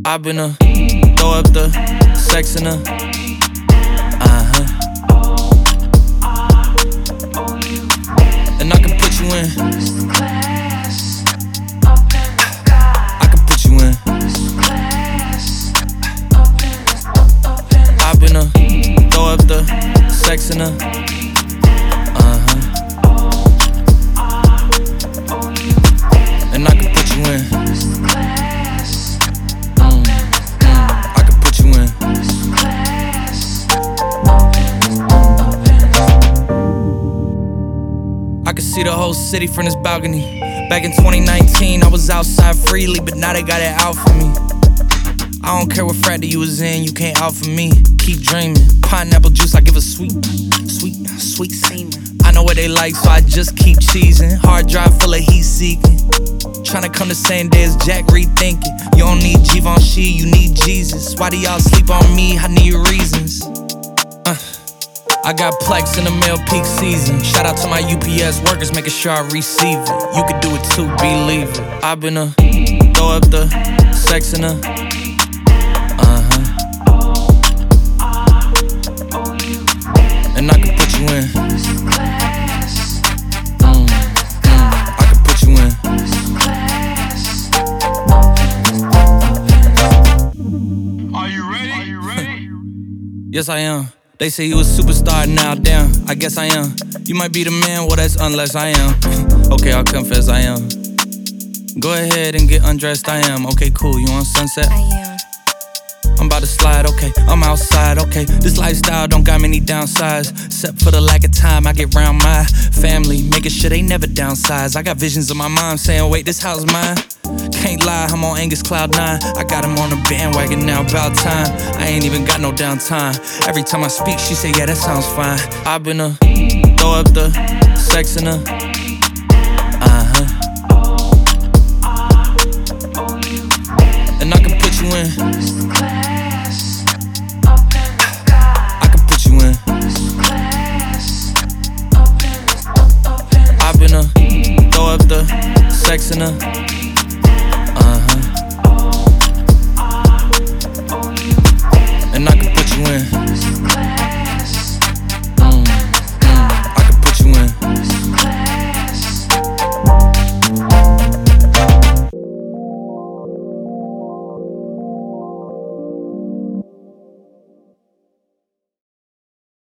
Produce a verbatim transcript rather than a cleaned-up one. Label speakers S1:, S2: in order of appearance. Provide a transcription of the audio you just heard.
S1: I've been a throw up the sex in her. Uh-huh. And I can put you in. I can put you in. I've been a throw up the sex in her. Uh-huh. And I can put you in. Mm, mm, I can put you in. I can see the whole city from this balcony. Back in twenty nineteen, I was outside freely, but now they got it out for me. I don't care what frat that you was in, you can't out for me. Keep dreaming. Pineapple juice, I give a sweet, sweet, sweet semen. I know what they like, so I just keep cheesing. Hard drive full of heat seeking. Tryna come the same day as Jack, rethinking. You don't need Givenchy, you need Jesus. Why do y'all sleep on me? I need reasons. Uh, I got Plex in the mail peak season. Shout out to my U P S workers, making sure I receive it. You could do it too, believe it. I've been a throw up the sex in her. Uh-huh. And I can put you in. Mm, mm, I can put you in.
S2: Are you ready? Are you ready?
S1: Yes, I am. They say you a superstar, now damn, I guess I am. You might be the man, well that's unless I am. Okay, I'll confess I am. Go ahead and get undressed, I am. Okay, cool, you on Sunset?
S3: I am.
S1: I'm about to slide, okay, I'm outside, okay. This lifestyle don't got many downsides, except for the lack of time I get round my family, making sure they never downsize. I got visions of my mom saying, wait, this house mine. Can't lie, I'm on Angus Cloud nine. I got him on the bandwagon now, about time. I ain't even got no downtime. Every time I speak, she say, yeah, that sounds fine. I've been a throw up the sex in her. Uh-huh. And I can put you in. I can put you in. I've been a throw up the sex in her.